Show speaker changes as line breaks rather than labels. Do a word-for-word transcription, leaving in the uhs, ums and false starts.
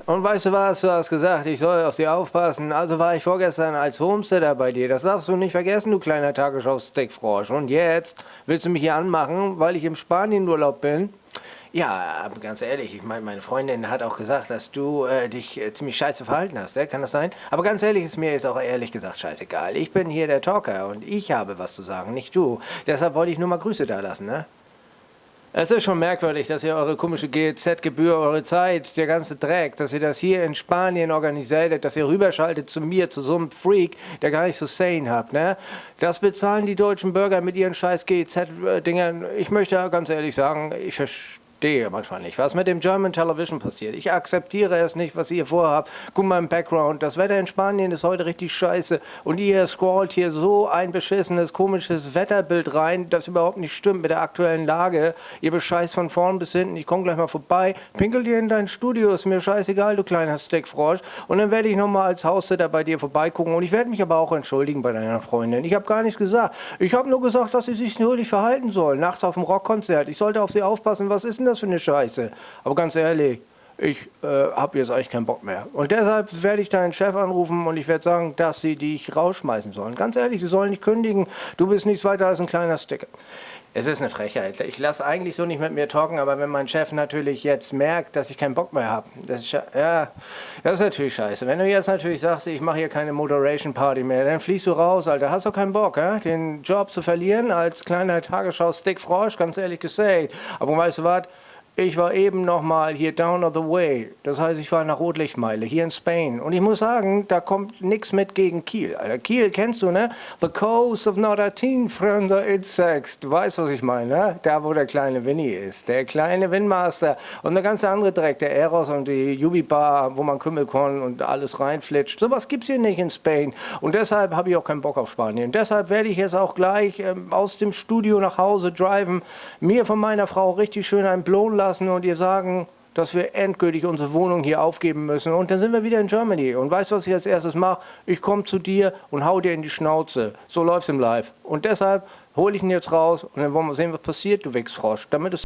Und weißt du was, du hast gesagt, ich soll auf sie aufpassen. Also war ich vorgestern als Homesteader bei dir. Das darfst du nicht vergessen, du kleiner Tagesschau-Stickfrosch. Und jetzt willst du mich hier anmachen, weil ich im Spanienurlaub bin? Ja, aber ganz ehrlich, ich meine, meine Freundin hat auch gesagt, dass du äh, dich äh, ziemlich scheiße verhalten hast, ne? Kann das sein? Aber ganz ehrlich, ist mir jetzt auch ehrlich gesagt scheißegal. Ich bin hier der Talker und ich habe was zu sagen, nicht du. Deshalb wollte ich nur mal Grüße da lassen, ne? Es ist schon merkwürdig, dass ihr eure komische G E Z-Gebühr, eure Zeit, der ganze Dreck, dass ihr das hier in Spanien organisiert, dass ihr rüberschaltet zu mir, zu so einem Freak, der gar nicht so sane habt, ne? Das bezahlen die deutschen Bürger mit ihren scheiß G E Z-Dingern. Ich möchte ganz ehrlich sagen, ich verstehe manchmal nicht, was mit dem German Television passiert. Ich akzeptiere es nicht, was ihr vorhabt. Guck mal im Background, das Wetter in Spanien ist heute richtig scheiße und ihr scrollt hier so ein beschissenes, komisches Wetterbild rein, das überhaupt nicht stimmt mit der aktuellen Lage. Ihr bescheißt von vorn bis hinten, ich komme gleich mal vorbei, pinkel dir in dein Studio, ist mir scheißegal, du kleiner Stickfrosch. Und dann werde ich nochmal als Haussitter bei dir vorbeigucken und ich werde mich aber auch entschuldigen bei deiner Freundin. Ich habe gar nichts gesagt. Ich habe nur gesagt, dass sie sich nur nicht verhalten soll. Nachts auf dem Rockkonzert. Ich sollte auf sie aufpassen. Was ist denn das für eine Scheiße? Aber ganz ehrlich, ich äh, habe jetzt eigentlich keinen Bock mehr. Und deshalb werde ich deinen Chef anrufen und ich werde sagen, dass sie dich rausschmeißen sollen. Ganz ehrlich, sie sollen nicht kündigen. Du bist nichts weiter als ein kleiner Sticker. Es ist eine Frechheit. Ich lasse eigentlich so nicht mit mir talken, aber wenn mein Chef natürlich jetzt merkt, dass ich keinen Bock mehr habe, das ist, ja, das ist natürlich scheiße. Wenn du jetzt natürlich sagst, ich mache hier keine Moderation Party mehr, dann fliegst du raus, Alter. Hast du keinen Bock, ja? Den Job zu verlieren als kleiner Tagesschau-Stickfrosch, ganz ehrlich gesagt. Aber weißt du was? Ich war eben noch mal hier down of the way. Das heißt, ich war nach Rotlichtmeile hier in Spain. Und ich muss sagen, da kommt nichts mit gegen Kiel. Alter, Kiel kennst du, ne? The coast of Nordatin, fremder Insects. Du weißt, was ich meine, ne? Da, wo der kleine Winnie ist. Der kleine Windmaster. Und der ganze andere Dreck, der Eros und die Jubi-Bar, wo man Kümmelkorn und alles reinflitscht. Sowas gibt's hier nicht in Spain. Und deshalb habe ich auch keinen Bock auf Spanien. Deshalb werde ich jetzt auch gleich ähm, aus dem Studio nach Hause driven, mir von meiner Frau richtig schön einen Blown lassen und ihr sagen, dass wir endgültig unsere Wohnung hier aufgeben müssen. Und dann sind wir wieder in Germany. Und weißt du, was ich als erstes mache? Ich komme zu dir und hau dir in die Schnauze. So läuft's im Live. Und deshalb hole ich ihn jetzt raus und dann wollen wir sehen, was passiert, du Wichsfrosch. Damit es